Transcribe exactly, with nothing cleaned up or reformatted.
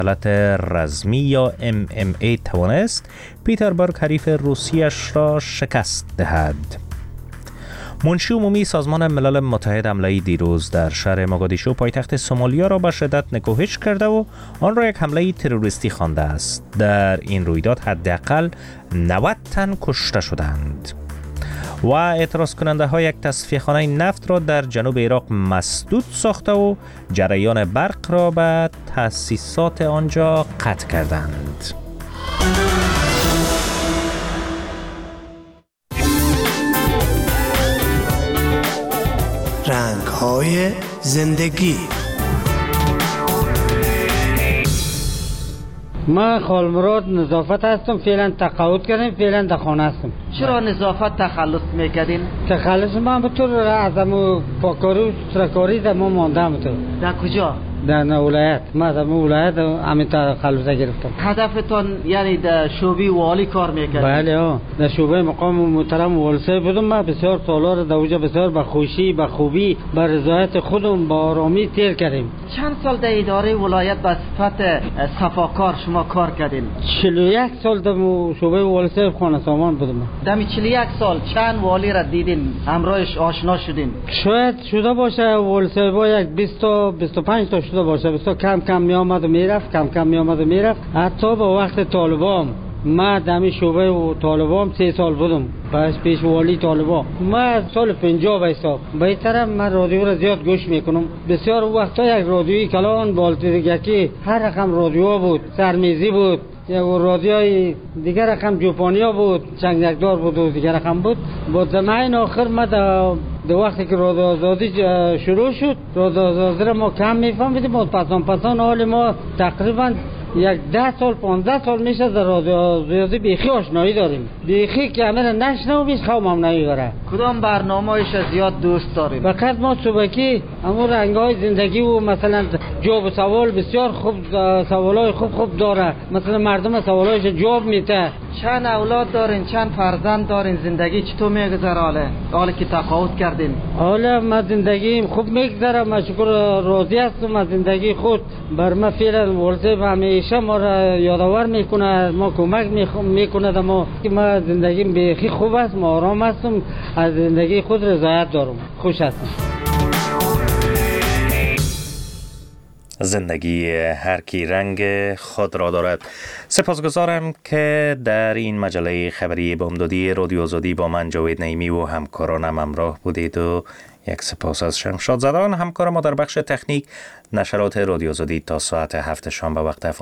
مقابلت رزمی یا ام ام ای توانست پیتربرگ حریف روسیش را شکست دهد. منشی عمومی سازمان ملل متحد حمله دیروز در شهر موگادیشو پایتخت سومالیا را به شدت نکوهش کرده و آن را یک حمله تروریستی خوانده است. در این رویداد حداقل نود تن کشته شدند و اعتراض کننده ها یک تصفیه خانه نفت را در جنوب عراق مسدود ساخته و جریان برق را به تأسیسات آنجا قطع کردند. رنگ‌های زندگی. من خالمراد نظافت هستم، فعلا تقاعد کردم، فعلا در خانه هستم. چرا نظافت تخلص میکردین؟ تخلص من به طور از امو پاکاری و سترکاری در ما ماندم. تو در کجا؟ در ولایت. من در ولایت همین تخلص گرفتم. هدفتان یعنی در شعبه والی کار میکردین؟ بله ها، در شعبه مقام محترم والسی بودم. من بسیار سالا را در اونجا بسیار به خوشی، به خوبی، به رضایت خودم با آرامی تیر کردیم. چند سال در اداره ولایت به صفت صفاکار شما کار کردین؟ چهل و یک سال در شعبه والسی خانه سامان بودم. در چهل و یک سال چند والی را دیدین؟ همراهش آشنا شدین؟ شاید شده باشه والسی با یک بیست تا بیست و پنج تا شده باشه. بسیار کم کم می آمد و می رفت، کم کم می آمد و می رفت. حتی با وقت طالبان من دمی شعبه و طالبان سه سال بودم، پس پیش والی طالبان. من سال پنجاه به حساب به طرف من رادیو را زیاد گوش میکنم. بسیار وقتا یک رادیوی کلان بالتی دیگه که هر رقم رادیو بود، سرمیزی بود، یک رادیوی دیگر رقم جوپانیا بود، چنگدار بود و دیگر رقم بود. با زمان آخر من در وقتی که رادیو آزادی شروع شد، رادیو آزادی را ما کم میفهمیدیم و پسان پسان حال ما تقریبا یک ده سال پانزده سال میشه در رادیو آزادی بیخی آشنایی داریم. بیخی که همه را نشنویش خوام هم نمیبره. کدام برنامه‌ایش زیاد دوست داریم؟ فقط ما صبحی همون رنگ‌های زندگی و مثلا جواب سوال بسیار خوب، سوالای خوب خوب داره. مثلا مردم سوالایش جواب میده. چند اولاد دارین؟ چند فرزند دارین؟ زندگی چطور میگذره حالا؟ حالا که تقاعد کردین؟ حالا من زندگیم خوب میگذره، من شکر راضی هستم از زندگی خود. بر من فعلا ورزش همیشه ما را یادآور میکنه، ما کمک میکنه در ما که ما زندگیم بیخی خوب است، ما آرام هستم، از زندگی خود رضایت دارم، خوش هستم. زندگی هر کی رنگ خود را دارد. سپاسگزارم که در این مجله خبری بامدادی رادیو آزادی با من جاوید نعیمی و همکارانم همراه بودید و یک سپاس از شمشاد زدان همکار ما در بخش تکنیک. نشرات رادیو آزادی تا ساعت هفت شام به وقت